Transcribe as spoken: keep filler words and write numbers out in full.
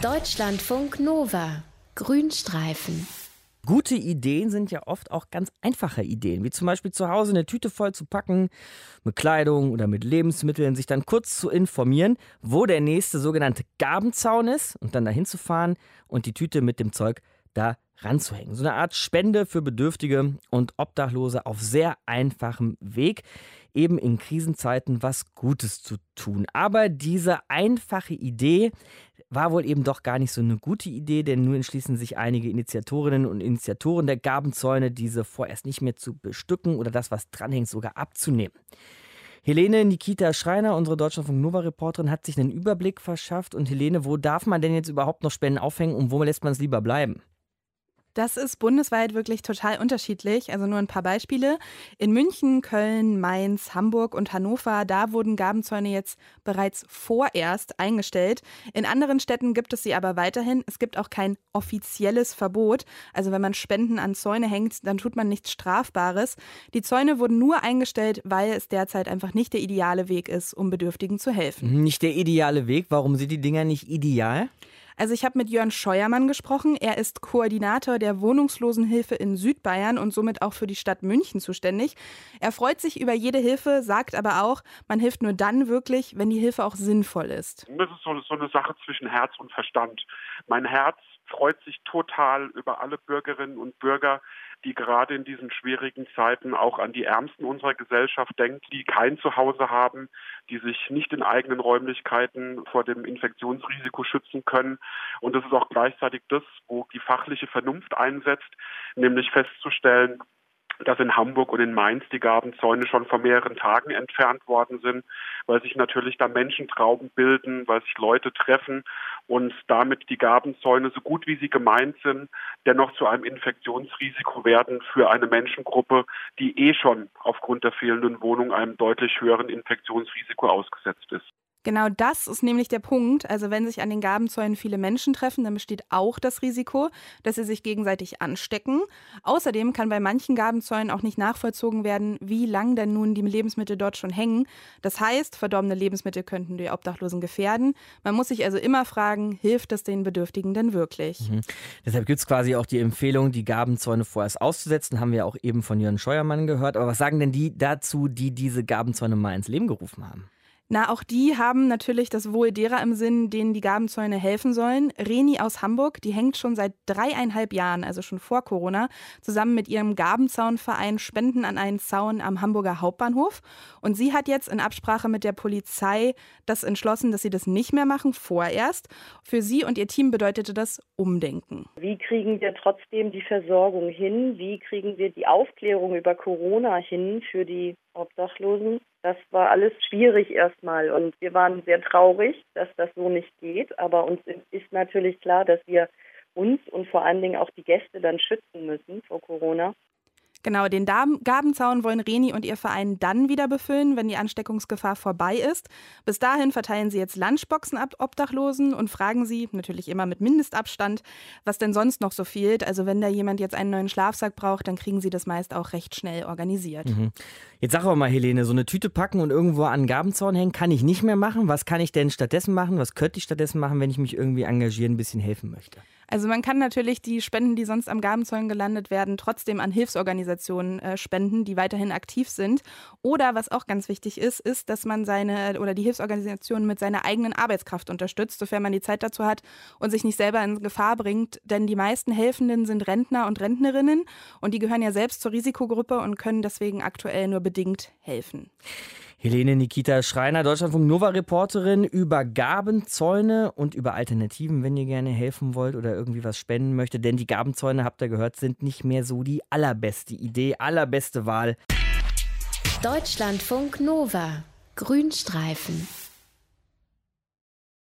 Deutschlandfunk Nova. Grünstreifen. Gute Ideen sind ja oft auch ganz einfache Ideen, wie zum Beispiel zu Hause eine Tüte voll zu packen, mit Kleidung oder mit Lebensmitteln, sich dann kurz zu informieren, wo der nächste sogenannte Gabenzaun ist und dann dahin zu fahren und die Tüte mit dem Zeug da ranzuhängen. So eine Art Spende für Bedürftige und Obdachlose auf sehr einfachem Weg, eben in Krisenzeiten was Gutes zu tun. Aber diese einfache Idee war wohl eben doch gar nicht so eine gute Idee, denn nun entschließen sich einige Initiatorinnen und Initiatoren der Gabenzäune, diese vorerst nicht mehr zu bestücken oder das, was dranhängt, sogar abzunehmen. Helene Nikita Schreiner, unsere Deutschlandfunk-Nova-Reporterin, hat sich einen Überblick verschafft. Und Helene, wo darf man denn jetzt überhaupt noch Spenden aufhängen und wo lässt man es lieber bleiben? Das ist bundesweit wirklich total unterschiedlich. Also nur ein paar Beispiele. In München, Köln, Mainz, Hamburg und Hannover, da wurden Gabenzäune jetzt bereits vorerst eingestellt. In anderen Städten gibt es sie aber weiterhin. Es gibt auch kein offizielles Verbot. Also wenn man Spenden an Zäune hängt, dann tut man nichts Strafbares. Die Zäune wurden nur eingestellt, weil es derzeit einfach nicht der ideale Weg ist, um Bedürftigen zu helfen. Nicht der ideale Weg? Warum sind die Dinger nicht ideal? Also ich habe mit Jörn Scheuermann gesprochen. Er ist Koordinator der Wohnungslosenhilfe in Südbayern und somit auch für die Stadt München zuständig. Er freut sich über jede Hilfe, sagt aber auch, man hilft nur dann wirklich, wenn die Hilfe auch sinnvoll ist. Das ist so, so eine Sache zwischen Herz und Verstand. Mein Herz freut sich total über alle Bürgerinnen und Bürger, die gerade in diesen schwierigen Zeiten auch an die Ärmsten unserer Gesellschaft denkt, die kein Zuhause haben, die sich nicht in eigenen Räumlichkeiten vor dem Infektionsrisiko schützen können. Und das ist auch gleichzeitig das, wo die fachliche Vernunft einsetzt, nämlich festzustellen, dass in Hamburg und in Mainz die Gabenzäune schon vor mehreren Tagen entfernt worden sind, weil sich natürlich da Menschentrauben bilden, weil sich Leute treffen und damit die Gabenzäune, so gut wie sie gemeint sind, dennoch zu einem Infektionsrisiko werden für eine Menschengruppe, die eh schon aufgrund der fehlenden Wohnung einem deutlich höheren Infektionsrisiko ausgesetzt ist. Genau das ist nämlich der Punkt. Also wenn sich an den Gabenzäunen viele Menschen treffen, dann besteht auch das Risiko, dass sie sich gegenseitig anstecken. Außerdem kann bei manchen Gabenzäunen auch nicht nachvollzogen werden, wie lang denn nun die Lebensmittel dort schon hängen. Das heißt, verdorbene Lebensmittel könnten die Obdachlosen gefährden. Man muss sich also immer fragen, hilft es den Bedürftigen denn wirklich? Mhm. Deshalb gibt es quasi auch die Empfehlung, die Gabenzäune vorerst auszusetzen. Haben wir auch eben von Jörn Scheuermann gehört. Aber was sagen denn die dazu, die diese Gabenzäune mal ins Leben gerufen haben? Na, auch die haben natürlich das Wohl derer im Sinn, denen die Gabenzäune helfen sollen. Reni aus Hamburg, die hängt schon seit dreieinhalb Jahren, also schon vor Corona, zusammen mit ihrem Gabenzaunverein Spenden an einen Zaun am Hamburger Hauptbahnhof. Und sie hat jetzt in Absprache mit der Polizei das entschlossen, dass sie das nicht mehr machen, vorerst. Für sie und ihr Team bedeutete das Umdenken. Wie kriegen wir trotzdem die Versorgung hin? Wie kriegen wir die Aufklärung über Corona hin für die Obdachlosen? Das war alles schwierig erstmal und wir waren sehr traurig, dass das so nicht geht. Aber uns ist natürlich klar, dass wir uns und vor allen Dingen auch die Gäste dann schützen müssen vor Corona. Genau, den Gabenzaun wollen Reni und ihr Verein dann wieder befüllen, wenn die Ansteckungsgefahr vorbei ist. Bis dahin verteilen sie jetzt Lunchboxen ab Obdachlosen und fragen sie, natürlich immer mit Mindestabstand, was denn sonst noch so fehlt. Also wenn da jemand jetzt einen neuen Schlafsack braucht, dann kriegen sie das meist auch recht schnell organisiert. Mhm. Jetzt sag aber mal, Helene, so eine Tüte packen und irgendwo an den Gabenzaun hängen, kann ich nicht mehr machen. Was kann ich denn stattdessen machen? Was könnte ich stattdessen machen, wenn ich mich irgendwie engagieren, ein bisschen helfen möchte? Also man kann natürlich die Spenden, die sonst am Gabenzaun gelandet werden, trotzdem an Hilfsorganisationen äh, spenden, die weiterhin aktiv sind. Oder was auch ganz wichtig ist, ist, dass man seine oder die Hilfsorganisation mit seiner eigenen Arbeitskraft unterstützt, sofern man die Zeit dazu hat und sich nicht selber in Gefahr bringt. Denn die meisten Helfenden sind Rentner und Rentnerinnen und die gehören ja selbst zur Risikogruppe und können deswegen aktuell nur bedingt helfen. Helene Nikita Schreiner, Deutschlandfunk-Nova-Reporterin über Gabenzäune und über Alternativen, wenn ihr gerne helfen wollt oder irgendwie was spenden möchtet. Denn die Gabenzäune, habt ihr gehört, sind nicht mehr so die allerbeste Idee, allerbeste Wahl. Deutschlandfunk Nova. Grünstreifen.